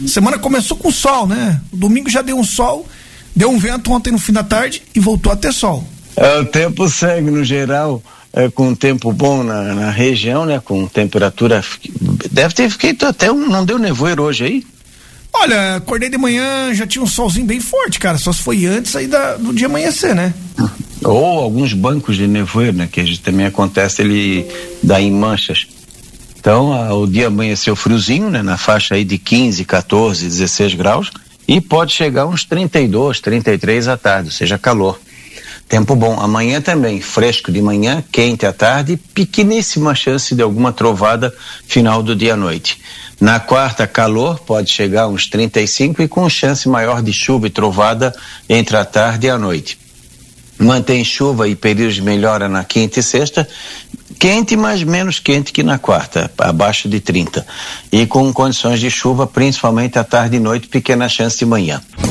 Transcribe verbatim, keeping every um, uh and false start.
Semana começou com sol, né? O domingo já deu um sol, deu um vento ontem no fim da tarde e voltou a ter sol. É, o tempo segue no geral, é, com um tempo bom na, na região, né? Com temperatura, deve ter feito até um, não deu nevoeiro hoje aí? Olha, acordei de manhã, já tinha um solzinho bem forte, cara, só se foi antes aí da, do dia amanhecer, né? Ou alguns bancos de nevoeiro, né? Que a gente também acontece, ele dá em manchas. Então, a, o dia amanheceu friozinho, né? Na faixa aí de quinze, quatorze, dezesseis graus, e pode chegar uns trinta e dois, trinta e três à tarde, ou seja, calor. Tempo bom. Amanhã também, fresco de manhã, quente à tarde, pequeníssima chance de alguma trovada final do dia à noite. Na quarta, calor, pode chegar a uns trinta e cinco e com chance maior de chuva e trovada entre a tarde e a noite. Mantém chuva e períodos de melhora na quinta e sexta, quente, mas menos quente que na quarta, abaixo de trinta. E com condições de chuva, principalmente à tarde e noite, pequena chance de manhã.